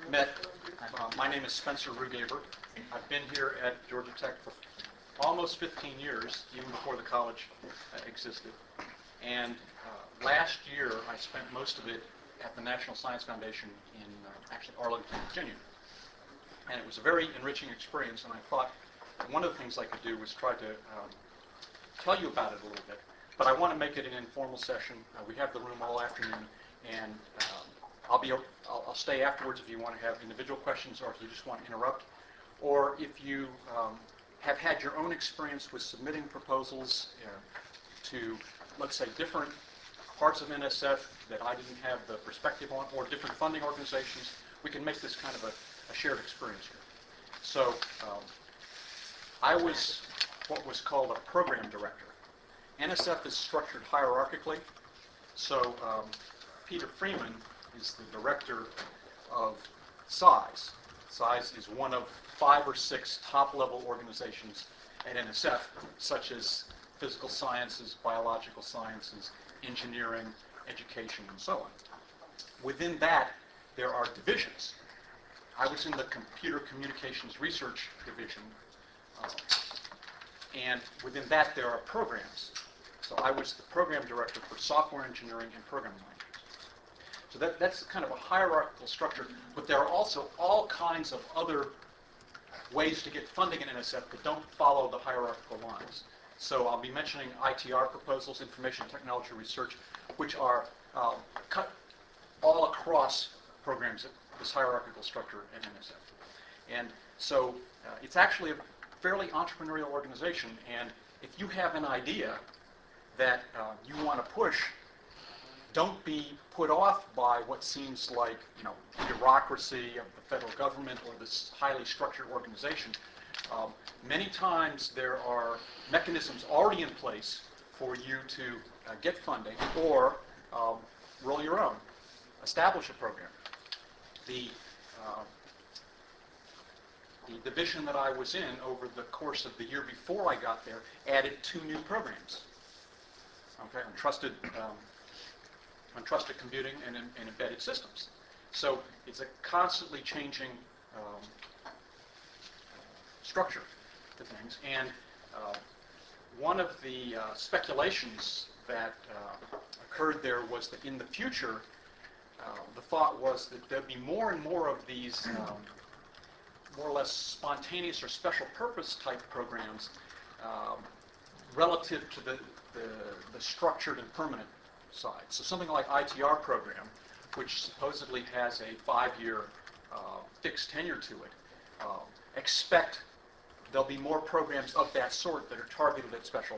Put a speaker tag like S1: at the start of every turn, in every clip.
S1: met. My name is Spencer Rugaber. I've been here at Georgia Tech for almost 15 years, even before the college existed. And last year, I spent most of it at the National Science Foundation in actually Arlington, Virginia. And it was a very enriching experience, and I thought one of the things I could do was try to tell you about it a little bit. But I want to make it an informal session. We have the room all afternoon, and I'll stay afterwards if you want to have individual questions or if you just want to interrupt. Or if you have had your own experience with submitting proposals to, let's say, different parts of NSF that I didn't have the perspective on, or different funding organizations, we can make this kind of a shared experience here. So I was what was called a program director. NSF is structured hierarchically. So Peter Freeman is the director of SIZE. SIZE is one of 5 or 6 top-level organizations at NSF, such as physical sciences, biological sciences, engineering, education, and so on. Within that, there are divisions. I was in the Computer Communications Research Division, and within that, there are programs. So I was the program director for software engineering and programming languages. So that's kind of a hierarchical structure, but there are also all kinds of other ways to get funding in NSF that don't follow the hierarchical lines. So I'll be mentioning ITR proposals, information technology research, which are cut all across programs at this hierarchical structure at NSF. And so it's actually a fairly entrepreneurial organization, and if you have an idea that you want to push, don't be put off by what seems like, bureaucracy of the federal government or this highly structured organization. Many times there are mechanisms already in place for you to get funding or roll your own, establish a program. The division that I was in over the course of the year before I got there added 2 new programs. Okay, untrusted computing and embedded systems. So it's a constantly changing structure to things. And one of the speculations that occurred there was that in the future, the thought was that there'd be more and more of these more or less spontaneous or special purpose type programs relative to the structured and permanent side. So something like ITR program, which supposedly has a 5-year fixed tenure to it, expect there'll be more programs of that sort that are targeted at special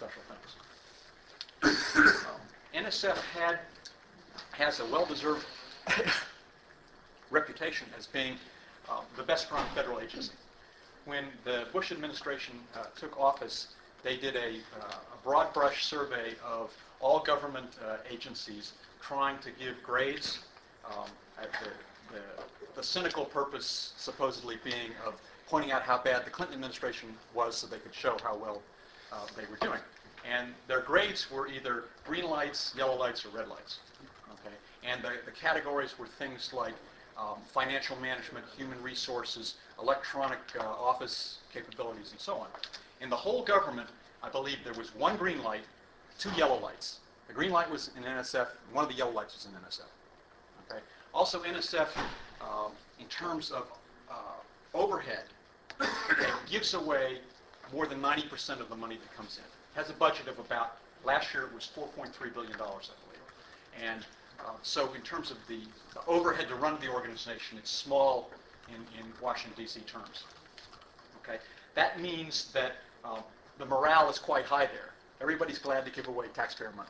S1: things. NSF has a well-deserved reputation as being the best-run federal agency. When the Bush administration took office, they did a broad brush survey of all government agencies trying to give grades at the cynical purpose supposedly being of pointing out how bad the Clinton administration was so they could show how well they were doing. And their grades were either green lights, yellow lights, or red lights. Okay? And the categories were things like financial management, human resources, electronic office capabilities, and so on. In the whole government, I believe there was 1 green light, 2 yellow lights. The green light was in NSF, and one of the yellow lights was in NSF. Okay? Also, NSF, in terms of overhead, gives away more than 90% of the money that comes in. It has a budget of about, last year it was $4.3 billion, I believe. And so in terms of the overhead to run the organization, it's small in Washington, D.C. terms. Okay? That means that the morale is quite high there. Everybody's glad to give away taxpayer money.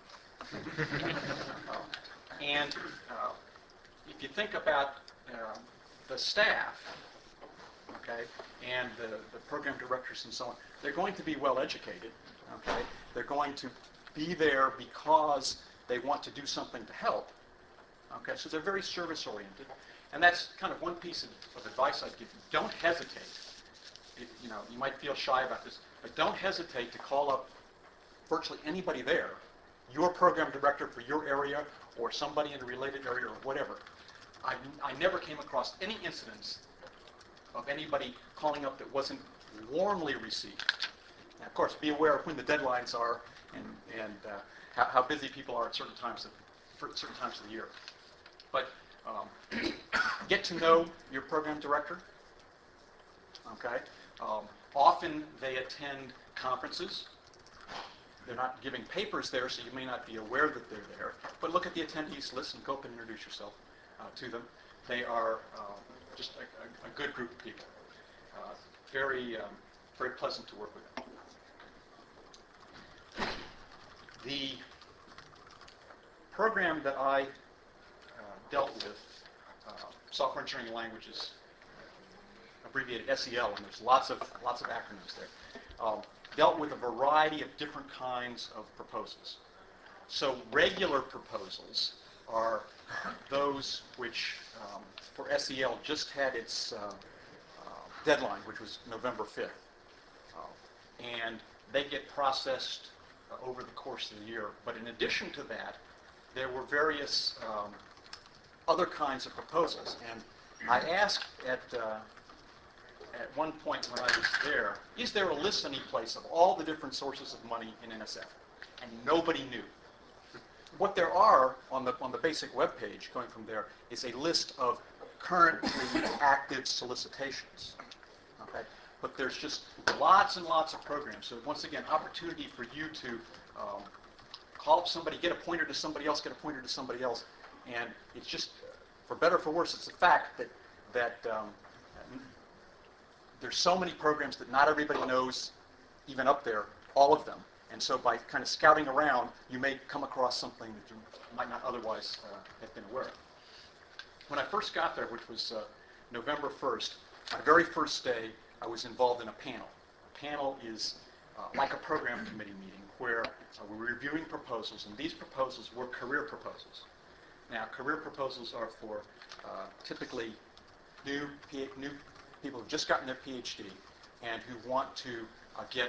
S1: And if you think about the staff, okay, and the program directors and so on, they're going to be well educated. Okay? They're going to be there because they want to do something to help. Okay? So they're very service oriented. And that's kind of one piece of advice I'd give you. Don't hesitate. You might feel shy about this, but don't hesitate to call up virtually anybody there, your program director for your area or somebody in a related area or whatever, I never came across any incidents of anybody calling up that wasn't warmly received. Now, of course, be aware of when the deadlines are and how busy people are at certain times of the year. But get to know your program director. Okay. Often they attend conferences. They're not giving papers there, so you may not be aware that they're there. But look at the attendees list and go up and introduce yourself to them. They are just a good group of people. Very pleasant to work with them. The program that I dealt with, Software Engineering Languages, abbreviated SEL, and there's lots of acronyms there, dealt with a variety of different kinds of proposals. So regular proposals are those which, for SEL, just had its deadline, which was November 5th. And they get processed over the course of the year. But in addition to that, there were various other kinds of proposals. And I asked at one point when I was there, is there a list any place of all the different sources of money in NSF? And nobody knew. What there are on the basic web page, going from there, is a list of currently active solicitations. Okay? But there's just lots and lots of programs. So once again, opportunity for you to call up somebody, get a pointer to somebody else, and it's just, for better or for worse, it's a fact that there's so many programs that not everybody knows, even up there, all of them. And so by kind of scouting around, you may come across something that you might not otherwise have been aware of. When I first got there, which was November 1st, my very first day, I was involved in a panel. A panel is like a program committee meeting where we're reviewing proposals, and these proposals were career proposals. Now, career proposals are for typically new people who've just gotten their PhD and who want to get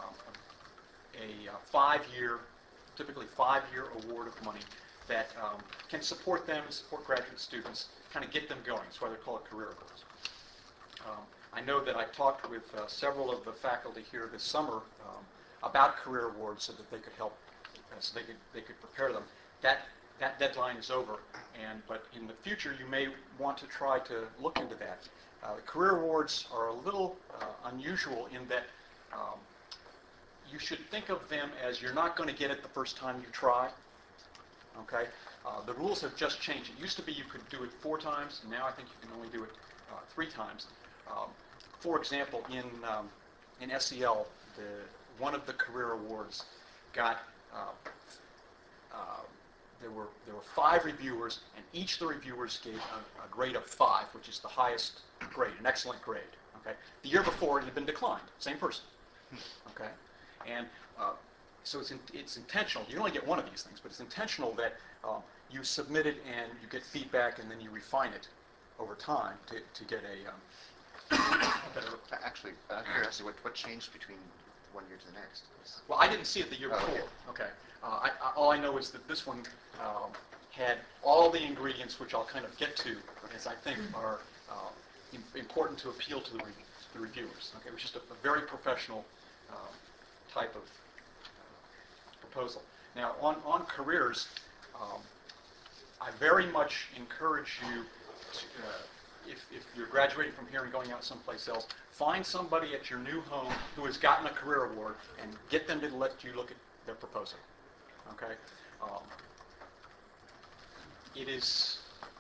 S1: a typically 5-year award of money that can support them, support graduate students, kind of get them going. That's why they're called career awards. I know that I talked with several of the faculty here this summer about career awards so that they could help, so they could prepare them. That deadline is over, but in the future you may want to try to look into that. The career awards are a little unusual in that you should think of them as you're not going to get it the first time you try. Okay, the rules have just changed. It used to be you could do it 4 times, and now I think you can only do it 3 times. For example, in SEL, one of the career awards got there were 5 reviewers, and each of the reviewers gave a grade of 5, which is the highest grade, an excellent grade. Okay, the year before it had been declined, same person. Okay, and so it's intentional. You only get one of these things, but it's intentional that you submit it and you get feedback, and then you refine it over time to get a better.
S2: Actually, out of curiosity, what changed between one year to the next?
S1: Well, I didn't see it the year before.
S2: Okay.
S1: All I know is that this one had all the ingredients, which I'll kind of get to, as I think are important to appeal to the reviewers. Okay, it was just a very professional type of proposal. Now, on careers, I very much encourage you to, if you're graduating from here and going out someplace else, find somebody at your new home who has gotten a career award and get them to let you look at their proposal. Okay? It is,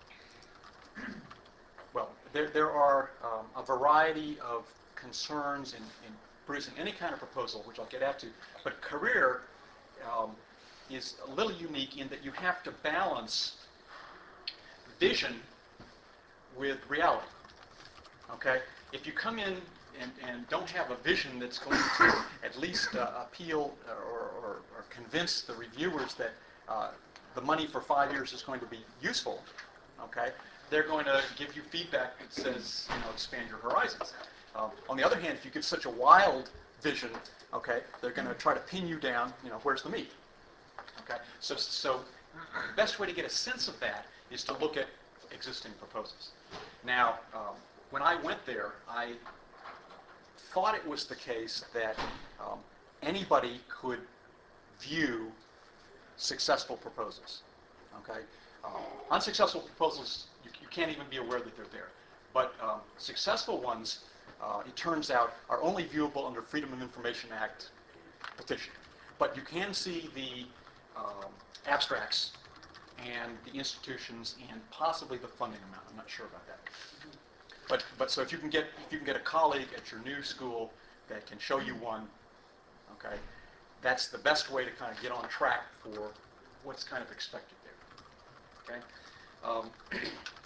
S1: well, there are a variety of concerns in producing any kind of proposal, which I'll get at to, but career is a little unique in that you have to balance vision with reality. Okay? If you come in and don't have a vision that's going to at least appeal or convince the reviewers that the money for 5 years is going to be useful, okay, they're going to give you feedback that says, expand your horizons. On the other hand, if you give such a wild vision, okay, they're going to try to pin you down, where's the meat? Okay, so the best way to get a sense of that is to look at existing proposals. Now, when I went there, I thought it was the case that anybody could view successful proposals. Okay, unsuccessful proposals you can't even be aware that they're there, but successful ones, it turns out, are only viewable under Freedom of Information Act petition. But you can see the abstracts and the institutions and possibly the funding amount. I'm not sure about that. But so if you can get a colleague at your new school that can show you one, okay, that's the best way to kind of get on track for what's kind of expected there. Okay.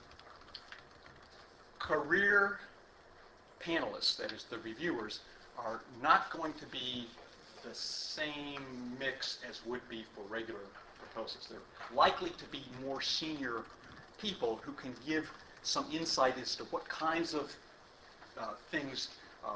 S1: Career panelists, that is the reviewers, are not going to be the same mix as would be for regular proposals. They're likely to be more senior people who can give some insight as to what kinds of things,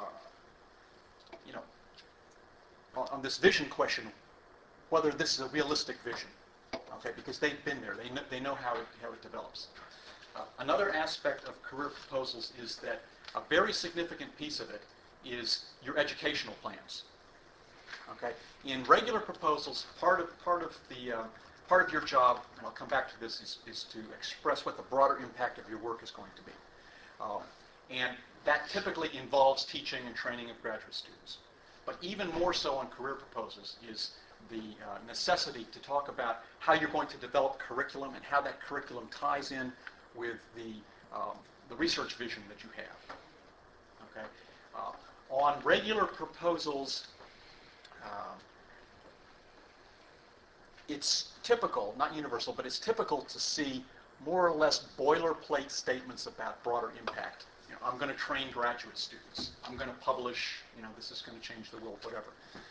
S1: on this vision question, whether this is a realistic vision, okay, because they've been there. They know how it develops. Another aspect of career proposals is that a very significant piece of it is your educational plans. Okay, in regular proposals, part of your job, and I'll come back to this, is to express what the broader impact of your work is going to be, and that typically involves teaching and training of graduate students. But even more so on career proposals is the necessity to talk about how you're going to develop curriculum and how that curriculum ties in with the research vision that you have. Okay, on regular proposals, it's typical, not universal, but it's typical to see more or less boilerplate statements about broader impact. I'm going to train graduate students. I'm going to publish, this is going to change the world, whatever.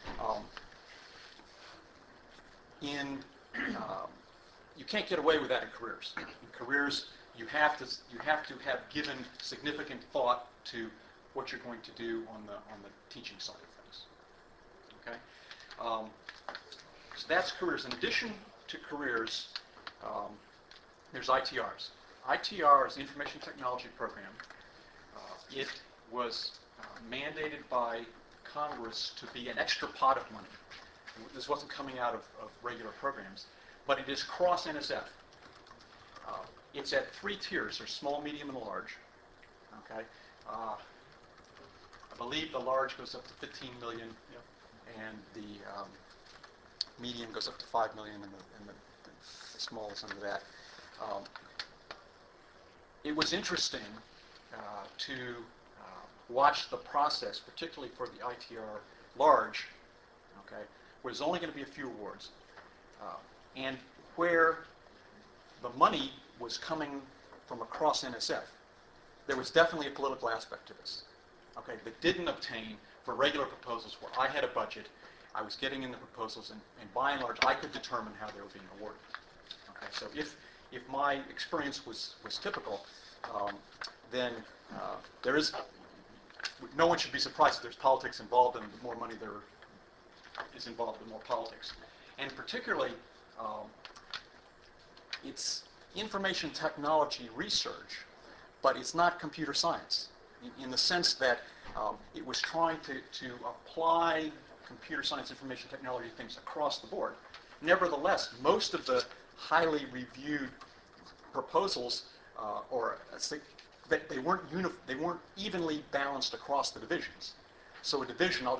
S1: You can't get away with that in careers. In careers, you have to have given significant thought to what you're going to do on the teaching side of things. Okay, so that's careers. In addition to careers, there's ITRs. ITR is the Information Technology Program. It was mandated by Congress to be an extra pot of money. This wasn't coming out of regular programs, but it is cross NSF. It's at 3 tiers. There's small, medium, and large. Okay, I believe the large goes up to 15 million, and the medium goes up to 5 million, and the small is under that. It was interesting to watch the process, particularly for the ITR large, okay, where there's only going to be a few awards, and where the money was coming from across NSF. There was definitely a political aspect to this, okay, that didn't obtain for regular proposals where I had a budget, I was getting in the proposals, and by and large, I could determine how they were being awarded. Okay, so if my experience was typical, then there is, no one should be surprised if there's politics involved, and the more money there is involved, the more politics. And particularly, it's information technology research, but it's not computer science, in the sense that it was trying to apply computer science, information technology things across the board. Nevertheless, most of the highly reviewed proposals, they weren't evenly balanced across the divisions. So a division, I'll